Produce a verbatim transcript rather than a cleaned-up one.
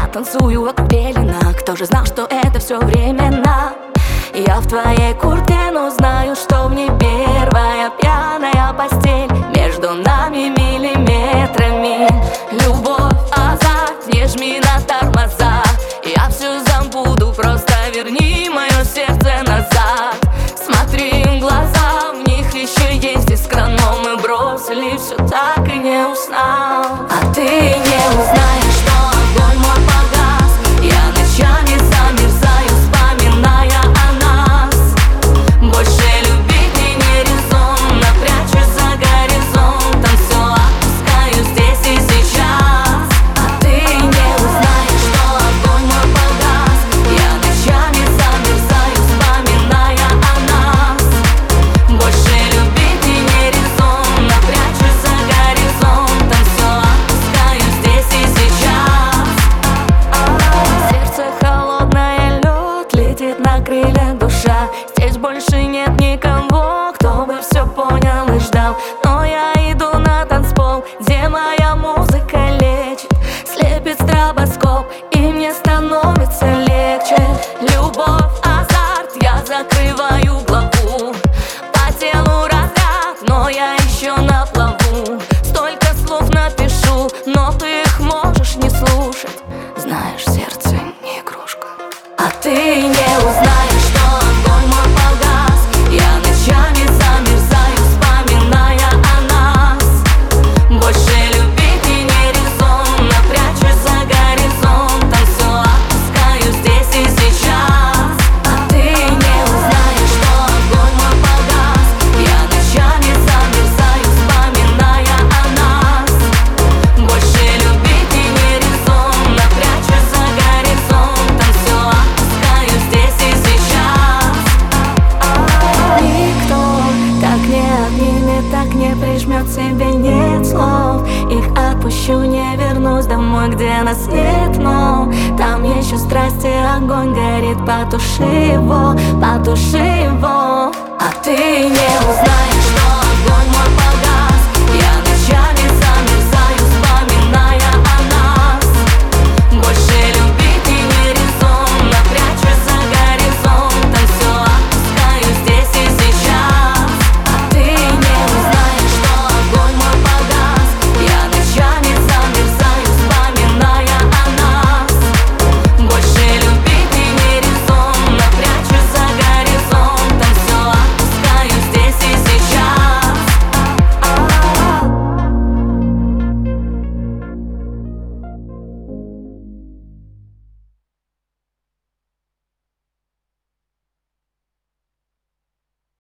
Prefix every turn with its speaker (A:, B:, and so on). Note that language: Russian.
A: танцую вокруг пелена. Кто же знал, что это все временно? Я в твоей куртке, но знаю, что в ней первая пьяная постель. Между нами миллиметрами любовь, азарт, не жми на тормоза. Я все забуду, просто верни мое сердце назад. Смотри в глаза, в них еще есть искра, но мы бросили все, так и не узнал. А ты не узнаешь, что огонь мой погас. Я ночами замерзаю, вспоминая о нас. Больше любить мне не резон, напрячусь за горизонтом, все отпускаю здесь и сейчас. А ты не узнаешь, что огонь мой погас. Я ночами замерзаю, вспоминая о нас. Больше любить мне не резон, напрячусь за горизонтом, все отпускаю здесь и сейчас. Сердце холодное, лед, летит на крыльях душа. Здесь больше нет никого, кто бы все понял и ждал. Но я иду на танцпол, где моя музыка лечит. Слепит стробоскоп, и мне становится легче. Любовь, азарт, я закрываю главу. По телу разряд, но я еще на плаву. Столько слов напишу, но ты их можешь не слушать. Знаешь, сердце не игрушка. А ты не узнаешь, что огонь мой погас. Я ночами замерзаю, вспоминая о нас. Больше любить мне не резон, напрячусь за горизонтом, все отпускаю здесь и сейчас. А ты не узнаешь, что огонь мой погас. Я ночами замерзаю, вспоминая о нас. Больше любить мне не резон, напрячусь за горизонтом, все отпускаю здесь и сейчас. Никто так не обнимет, так не прижмет себе, нет слов. Их отпущу, не вернусь домой, где нас нет, но там еще страсти, огонь горит, потуши его, потуши его. А ты не узнаешь.